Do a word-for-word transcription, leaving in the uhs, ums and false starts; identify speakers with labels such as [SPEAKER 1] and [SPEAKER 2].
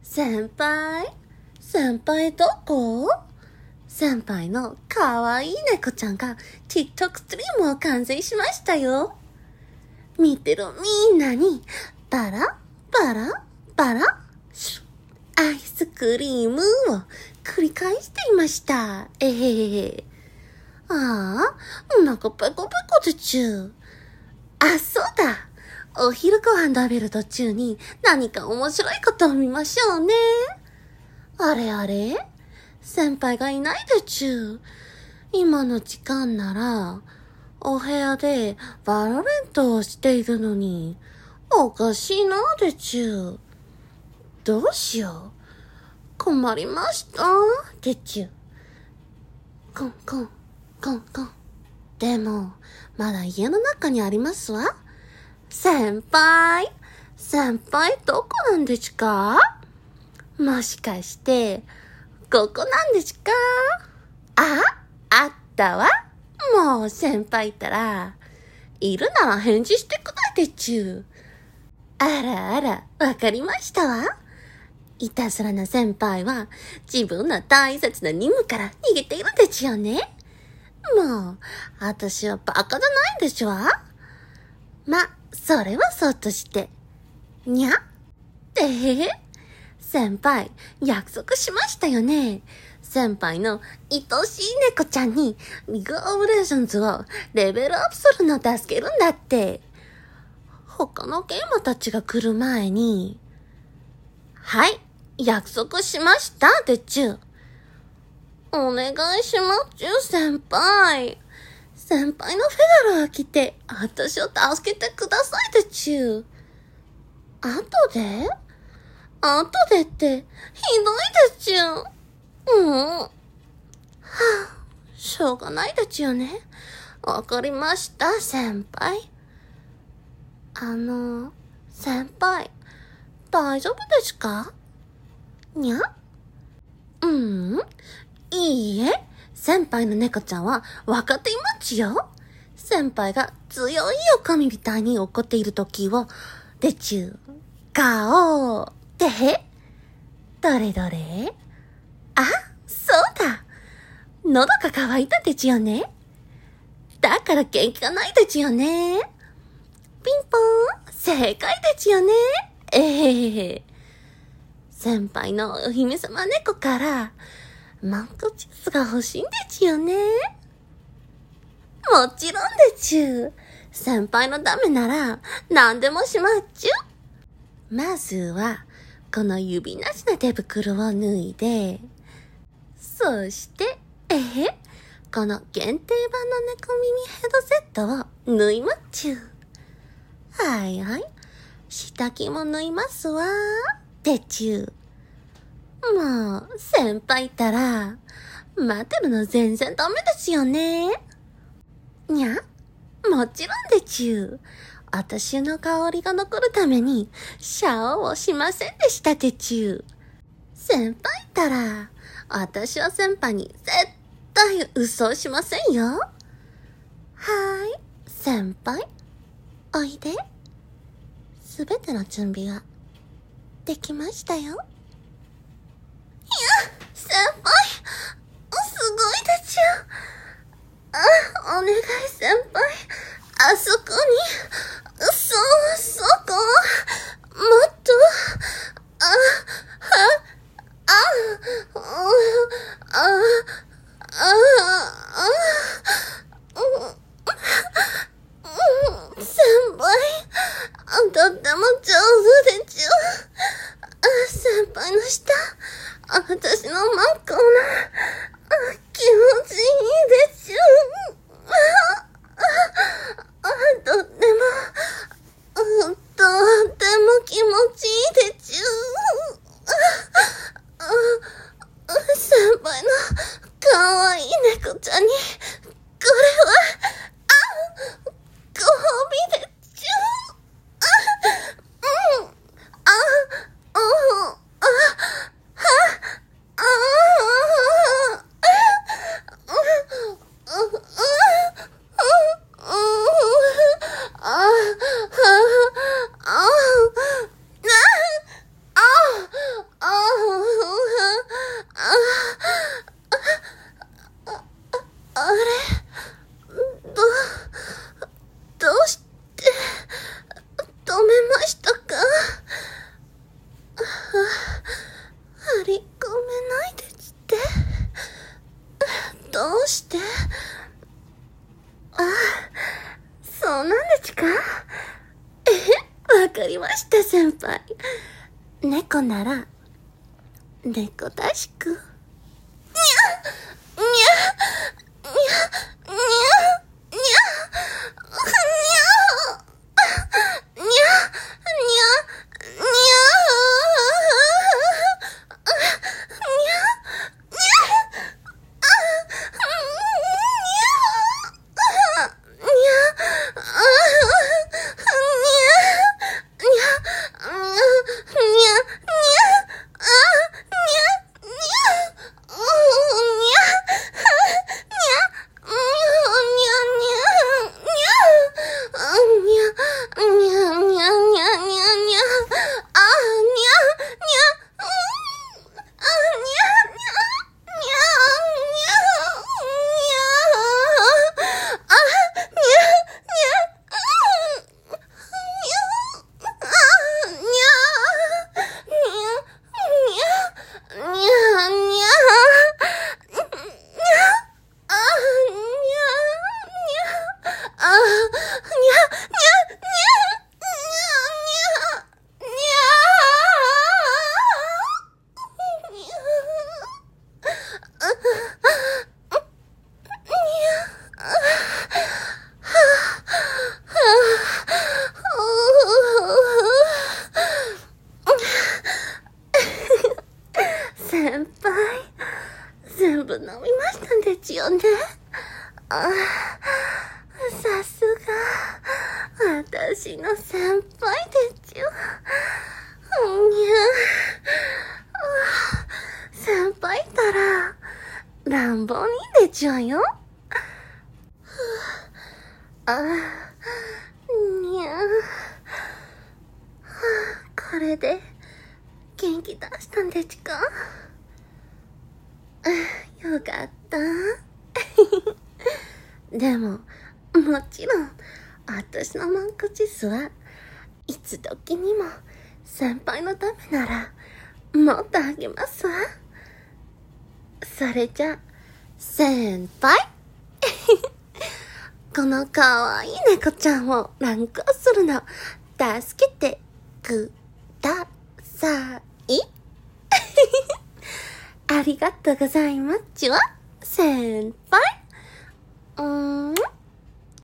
[SPEAKER 1] 先輩先輩どこ？先輩のかわいい猫ちゃんが TikTok ストリームを完成しましたよ。見てるみんなにバラバラバラシュアイスクリームを繰り返していました。えへへ。ああ、お腹ペコペコでちゅう。あ、そうだ。お昼ご飯食べる途中に何か面白いことを見ましょうね。あれあれ？先輩がいないでちゅう。今の時間なら、お部屋でバロレントをしているのに、おかしいなでちゅう。どうしよう。困りましたでちゅう。コンコン、コンコン。でも、まだ家の中にありますわ。先輩先輩どこなんですか？もしかして、ここなんですか？あ、あったわ。もう先輩ったら、いるなら返事してくださいでちゅう。あらあら、わかりましたわ。いたずらな先輩は自分の大切な任務から逃げているでちゅよね。もう、私はバカじゃないんでしょ。ま、それはそうとして。にゃ？えへへ。先輩、約束しましたよね。先輩の愛しい猫ちゃんにリグオブレーションズをレベルアップするのを助けるんだって。他のゲームたちが来る前に、はい、約束しましたでちゅ。お願いしますちゅ先輩。先輩のフェドラが来て、私を助けてくださいでちゅ。後で後でって、ひどいでちゅ。うん。はあ、しょうがないでちゅよね。わかりました、先輩。あの、先輩、大丈夫ですか？にゃ？うん、いいえ、先輩の猫ちゃんは分かっていますよ。先輩が強い狼みたいに怒っている時を、でちゅ、顔って、どれどれ？あ、そうだ。喉が渇いたでちゅよね。だから元気がないでちゅよね。ピンポーン、正解でちゅよね。えへへ。先輩のお姫様猫から、マンゴージュースが欲しいんでちゅよね。もちろんでちゅ。先輩のためなら何でもしまっちゅ。まずはこの指なしの手袋を脱いで、そしてえへこの限定版の猫耳ヘッドセットを縫いまっちゅ。はいはい、下着も縫いますわでちゅ。もう先輩ったら待ってるの全然ダメですよね。にゃ？もちろんでちゅ。私の香りが残るためにシャワーをしませんでしたでちゅ。先輩ったら私は先輩に絶対嘘をしませんよ。はーい、先輩おいで。すべての準備ができましたよ。いや、先輩すごいでちゅ。あ、お願い先輩。あそこに、そう、そこ、もっと、あ、は、あ、あ、あ、あ、あ、あ、先輩、とっても上手でちゅ。先輩の舌、私の真っ赤な、気持ちいいでちゅ。とっても、とっても気持ちいいでちゅ。先輩のかわいい猫ちゃんに、これは、あ、ご褒美でちゅ。うん、あ、お、あ、は、あ、あ、 張り込めないでって。どうして？あ、そうなんでちか？え、わかりました、先輩。猫なら、猫らしく。にゃにゃにゃにゃにゃにゃにゃにゃに先輩、全部飲みましたんですよね。あ、さすが、私の先輩ですよ。にゃ、先輩ったら、乱暴に出ちゃうよ。あ、にゃ、これで、元気出したんですか？よかった。でも、もちろん、私のマンコジスはいつ時にも先輩のためなら、もっとあげますわ。それじゃ、先輩このかわいい猫ちゃんを乱行するの、助けてください。ありがとうございますわ、先輩。